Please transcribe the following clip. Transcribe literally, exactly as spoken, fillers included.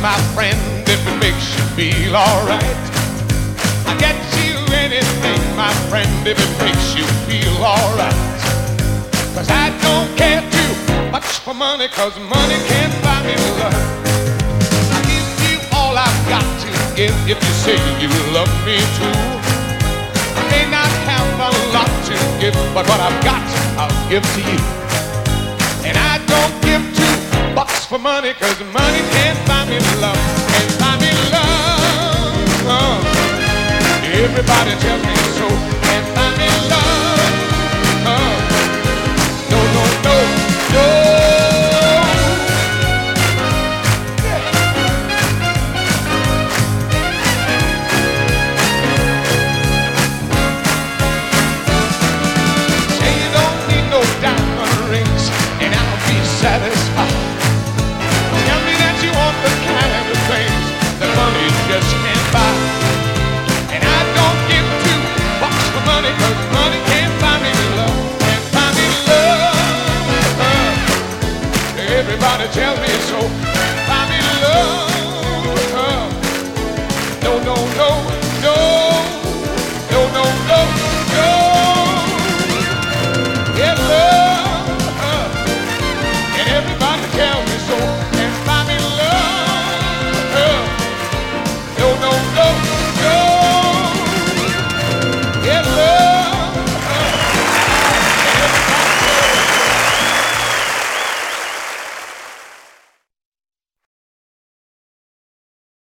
my friend, if it makes you feel alright. I get you anything, my friend, if it makes you feel alright. Cause I don't care too much for money, cause money can't buy me love. I give you all I've got to give if you say you love me too. I may not have a lot to give, but what I've got, I'll give to you. And I don't give two bucks for money, cause money can't buy me love. Can't buy me love. Uh, everybody tells me so. Can't buy me love. Uh, no, no, no, no. Say you don't need no diamond rings, and I'll be satisfied. Tell me that you want the kind of things that money just can't buy. And I don't give two bucks for money, cause money can't buy me love. Can't buy me love. Uh, everybody tells me so. Can't buy me love.